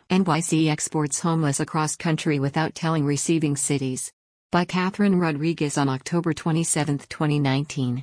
NYC exports homeless across country without telling receiving cities. By Catherine Rodriguez on October 27, 2019.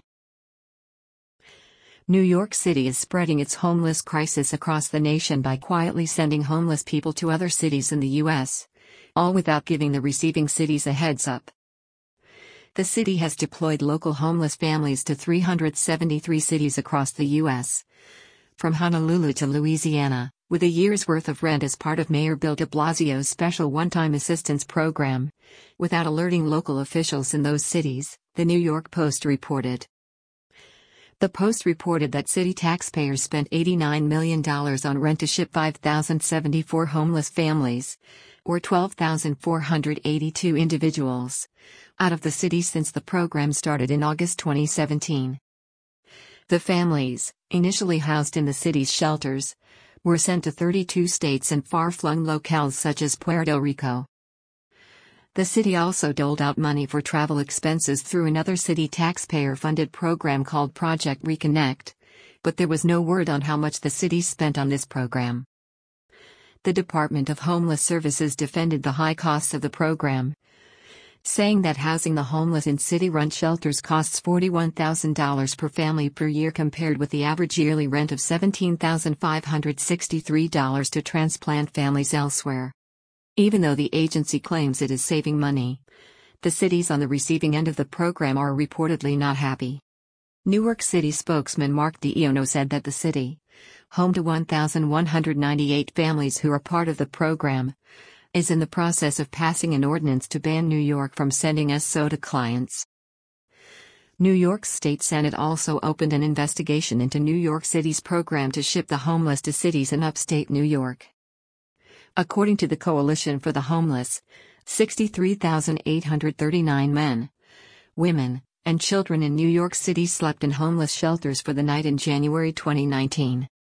New York City is spreading its homeless crisis across the nation by quietly sending homeless people to other cities in the U.S., all without giving the receiving cities a heads up. The city has deployed local homeless families to 373 cities across the U.S., from Honolulu to Louisiana, with a year's worth of rent as part of Mayor Bill de Blasio's special one-time assistance program, without alerting local officials in those cities, the New York Post reported. The Post reported that city taxpayers spent $89 million on rent to ship 5,074 homeless families, or 12,482 individuals, out of the city since the program started in August 2017. The families, initially housed in the city's shelters, were sent to 32 states and far-flung locales such as Puerto Rico. The city also doled out money for travel expenses through another city taxpayer-funded program called Project Reconnect, but there was no word on how much the city spent on this program. The Department of Homeless Services defended the high costs of the program, saying that housing the homeless in city-run shelters costs $41,000 per family per year compared with the average yearly rent of $17,563 to transplant families elsewhere. Even though the agency claims it is saving money, the cities on the receiving end of the program are reportedly not happy. Newark City spokesman Mark DiIono said that the city, home to 1,198 families who are part of the program, is in the process of passing an ordinance to ban New York from sending SO to clients. New York's state Senate also opened an investigation into New York City's program to ship the homeless to cities in upstate New York. According to the Coalition for the Homeless, 63,839 men, women, and children in New York City slept in homeless shelters for the night in January 2019.